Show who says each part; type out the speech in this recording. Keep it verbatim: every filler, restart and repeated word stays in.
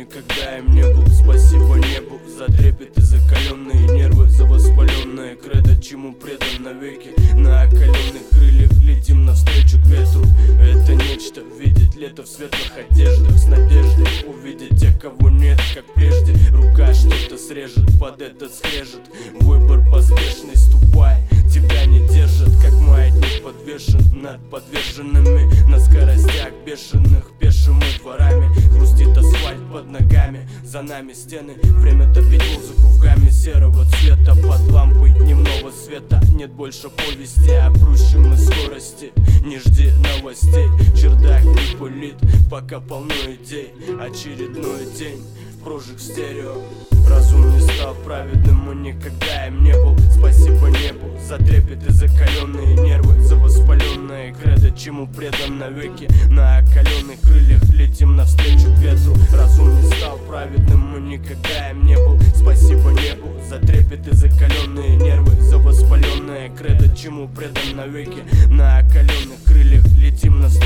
Speaker 1: никогда им не был. Спасибо небу за трепет и закаленные нервы, за воспаленное кредо, чему предан навеки. На окаленных крыльях летим навстречу к ветру. Это нечто видеть лето в светлых одеждах, с надеждой увидеть тех, кого нет, как прежде. Рука что-то срежет под этот скрежет. Выбор поспешный, ступай, тебя не держат, как маятник подвешен над подверженными. На скоростях бешеных пешими дворами хрустит асфальт под ногами, за нами стены. Время топить музыку в гамме серого цвета под лампой дневного света. Нет больше повести о прущем и скорости. Не жди новостей, чердак не пылит, пока полно идей. Очередной день прожиг в стерео. Разум не стал праведным и никогда им не был. Спасибо небу за трепет и закаленные нервы, за воспаленное кредо, чему предан навеки. На окаленных крыльях летим навстречу к ветру. Разум не стал праведным и никогда им не был. Спасибо небу за трепет и закаленные нервы, за воспаленное кредо, чему предан навеки. На окаленных крыльях летим навстречу